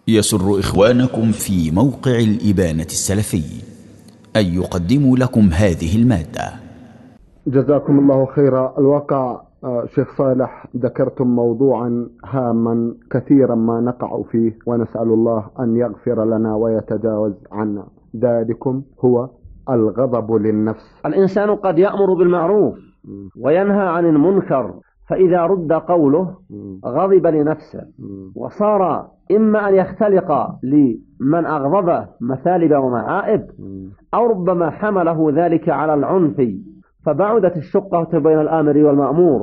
يسر إخوانكم في موقع الإبانة السلفي أن يقدموا لكم هذه المادة. جزاكم الله خيرا. الواقع شيخ صالح ذكرتم موضوعا هاما كثيرا ما نقع فيه، ونسأل الله أن يغفر لنا ويتجاوز عنا. ذلكم هو الغضب للنفس. الإنسان قد يأمر بالمعروف وينهى عن المنكر، فإذا رد قوله غضب لنفسه وصار إما أن يختلق لمن أغضبه مثالب ومعائب، أو ربما حمله ذلك على العنف فبعدت الشقة بين الآمر والمأمور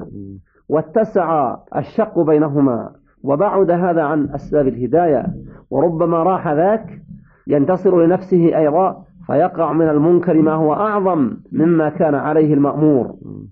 واتسع الشق بينهما، وبعد هذا عن أسباب الهداية، وربما راح ذاك ينتصر لنفسه أيضا فيقع من المنكر ما هو أعظم مما كان عليه المأمور.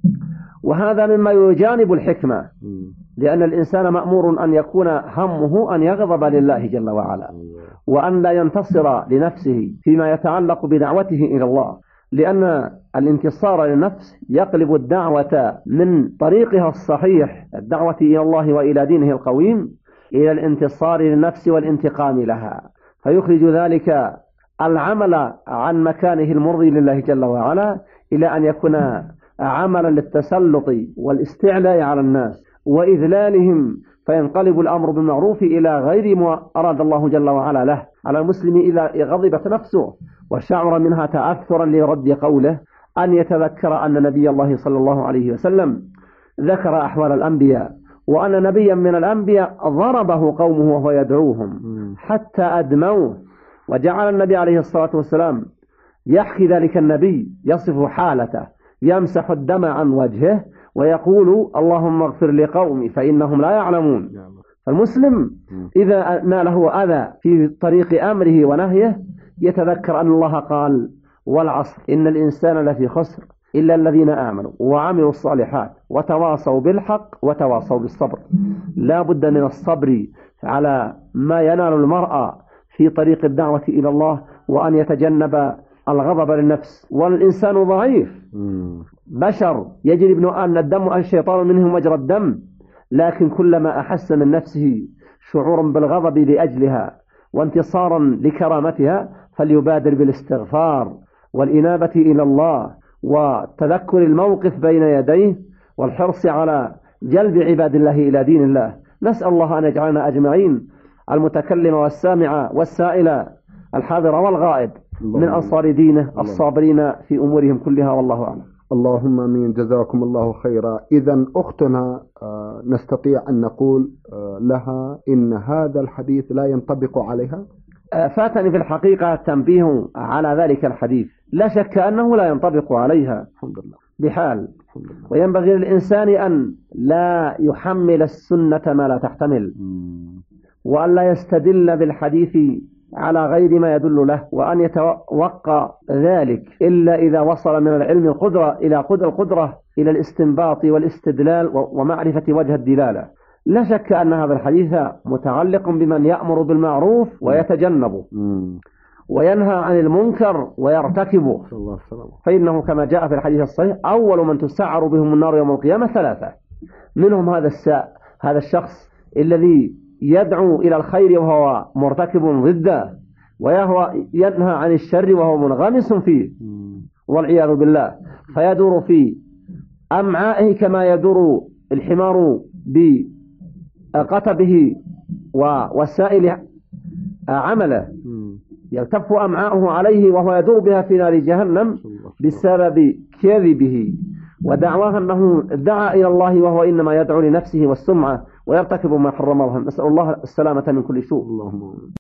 وهذا مما يجانب الحكمة، لأن الإنسان مأمور أن يكون همه أن يغضب لله جل وعلا، وأن لا ينتصر لنفسه فيما يتعلق بدعوته إلى الله، لأن الانتصار للنفس يقلب الدعوة من طريقها الصحيح، الدعوة إلى الله وإلى دينه القويم، إلى الانتصار للنفس والانتقام لها، فيخرج ذلك العمل عن مكانه المرضي لله جل وعلا إلى أن يكون عملا للتسلط والاستعلاء على الناس وإذلالهم، فينقلب الأمر بالمعروف إلى غير ما أراد الله جل وعلا له. على المسلم إذا غضبت نفسه وشعر منها تأثرا لرد قوله أن يتذكر أن نبي الله صلى الله عليه وسلم ذكر أحوال الأنبياء، وأن نبيا من الأنبياء ضربه قومه وهو يدعوهم حتى أدموه، وجعل النبي عليه الصلاة والسلام يحكي ذلك النبي يصف حالته، يمسح الدم عن وجهه ويقول اللهم اغفر لقومي فإنهم لا يعلمون. فالمسلم إذا ناله أذى في طريق أمره ونهيه يتذكر أن الله قال والعصر إن الإنسان لفي خسر إلا الذين آمنوا وعملوا الصالحات وتواصوا بالحق وتواصوا بالصبر. لا بد من الصبر على ما ينال المرأة في طريق الدعوة إلى الله، وأن يتجنب الغضب للنفس. والإنسان ضعيف، بشر يجري ابن آدم الدم الشيطان منهم مجرى الدم، لكن كلما أحس من نفسه شعورا بالغضب لأجلها وانتصارا لكرامتها فليبادر بالاستغفار والإنابة إلى الله وتذكر الموقف بين يديه والحرص على جلب عباد الله إلى دين الله. نسأل الله أن يجعلنا أجمعين، المتكلم والسامع والسائل الحاضر والغائب، من أنصار دينه الصابرين في أمورهم كلها، والله أعلم. اللهم امين. جزاكم الله خيرا. إذن أختنا نستطيع أن نقول لها إن هذا الحديث لا ينطبق عليها؟ فاتني في الحقيقة تنبيه على ذلك الحديث، لا شك أنه لا ينطبق عليها الحمد لله بحال، وينبغي للإنسان أن لا يحمل السنة ما لا تحتمل، وأن لا يستدل بالحديث على غير ما يدل له، وأن يتوقع ذلك إلا إذا وصل من العلم القدرة إلى الاستنباط والاستدلال ومعرفة وجه الدلالة. لا شك أن هذا الحديث متعلق بمن يأمر بالمعروف ويتجنبه وينهى عن المنكر ويرتكبه، فإنه كما جاء في الحديث الصحيح أول من تسعر بهم النار يوم القيامة ثلاثة، منهم هذا الشخص الذي يدعو إلى الخير وهو مرتكب ضده، ويهو ينهى عن الشر وهو منغمس فيه والعياذ بالله، فيدور في أمعائه كما يدور الحمار بقتبه ووسائل عمله، يلتف أمعاؤه عليه وهو يدور بها في نار جهنم بسبب كذبه ودعواه أنه دعا إلى الله وهو إنما يدعو لنفسه والسمعة ويرتكب ما حرم الله. نسأل الله السلامة من كل سوء.